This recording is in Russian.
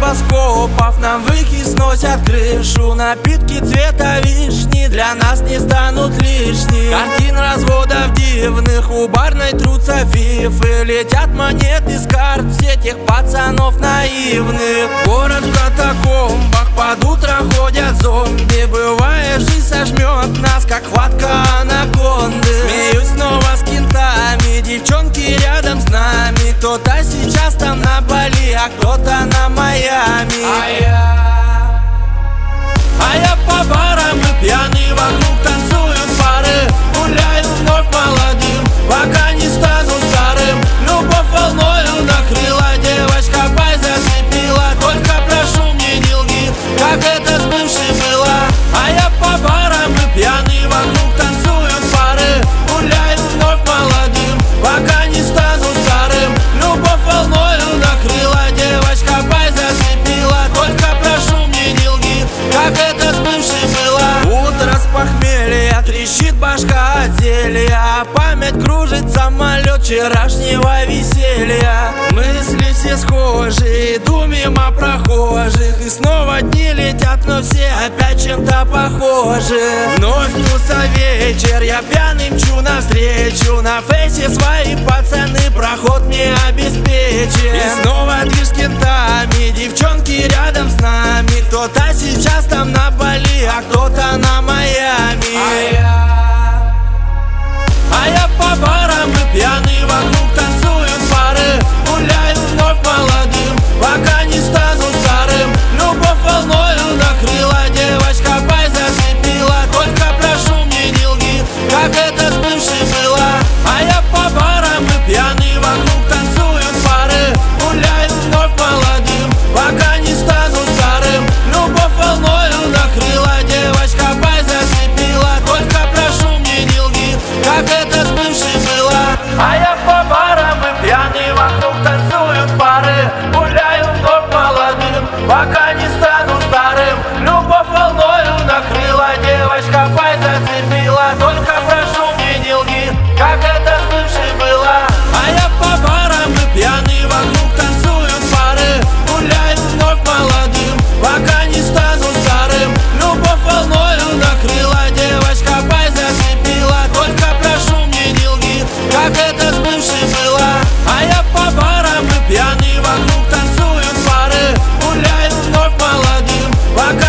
небоскопов нам выхи сносят крышу. Напитки цвета вишни для нас не станут лишними. Картин разводов дивных у барной трутся фифы. Летят монеты с карт все тех пацанов наивных. Город в катакомбах, под утро ходят зомби. Бывает, жизнь сожмет нас, как хватка анаконды. Смеюсь снова с кентами, девчонки рядом с нами. Кто-то сейчас там на Бали, а кто-то на Майами. А я по барам и пьяный, вокруг танцуют пары. Гуляю вновь молодым, пока не стану старым. Любовь волною накрыла, девочка пай зацепила. Только прошу, мне не лги, как это с бывшей было. А я по барам и пьяный, вокруг танцуют пары. Гуляю вновь молодым, пока не стану старым. Любовь волною накрыла, девочка пай зацепила. Только прошу, мне не лги, как это с бывшей было. Утро с похмелья, трещит башка от зелья. Память кружит самолет вчерашнего веселья. Мысли все схожи, иду мимо прохожих. И снова дни летят, но все опять чем-то похожи. Вновь вкуса вечер, я пьяный мчу навстречу. На фейсе свои пацаны проход мне обеспечат. И снова движ с кентами, девчонки рядом с нами. Кто-то сейчас там на Бали, а кто-то на Майами. А я по барам и пьяный, вокруг танцуют пары. Гуляю вновь молодым, пока не стану старым. Любовь волною накрыла, девочка пай зацепила. Только прошу, мне не лги, как это с бывшей было. А я по барам и пьяный, вокруг танцуют пары. Гуляю вновь молодым, пока не стану старым. Любовь волною накрыла, девочка пай зацепила. Только прошу, мне не лги, как это с бывшей было. А я по барам и пьяный, вокруг танцуют пары. Гуляю вновь молодым, пока не стану старым. Любовь волною накрыла, девочка пай зацепила. Только прошу, мне не лги, как это с бывшей было. А я по барам и пьяный, вокруг танцуют пары. Гуляю вновь молодым, пока не стану старым. Любовь волною накрыла, девочка пай зацепила. Только прошу, мне не лги, как это с бывшей было. А я по барам и пьяный, вокруг танцуют пары. Гуляю вновь молодым, пока